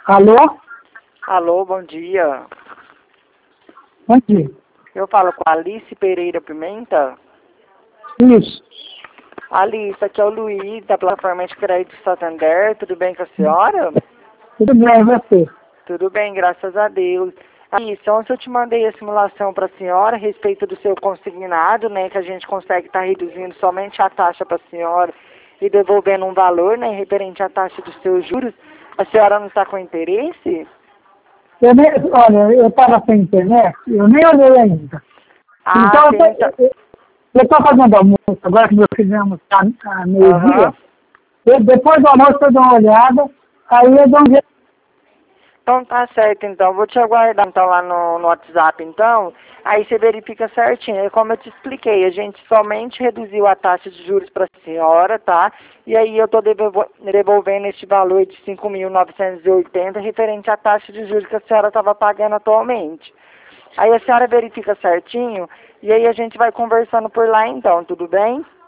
Alô? Alô, bom dia. Bom dia. Eu falo com a Alice Pereira Pimenta. Isso. Alice, aqui é o Luiz, da plataforma de crédito Santander. Tudo bem com a senhora? Tudo bem, e você? Tudo bem, graças a Deus. Alice, ontem eu te mandei a simulação para a senhora a respeito do seu consignado, né? Que a gente consegue estar reduzindo somente a taxa para a senhora e devolvendo um valor, né? Referente à taxa dos seus juros. A senhora não está com interesse? Olha, eu estava sem internet, eu nem olhei ainda. Ah, Então, sim, então. eu estou fazendo almoço, agora que nós fizemos a meio-dia. Aham. Depois do almoço eu dou uma olhada, aí eu dou um jeito. Então tá certo, então. Vou te aguardar então lá no WhatsApp, então. Aí você verifica certinho. É como eu te expliquei, a gente somente reduziu a taxa de juros para a senhora, tá? E aí eu tô devolvendo este valor de 5.980 referente à taxa de juros que a senhora estava pagando atualmente. Aí a senhora verifica certinho e aí a gente vai conversando por lá então, tudo bem?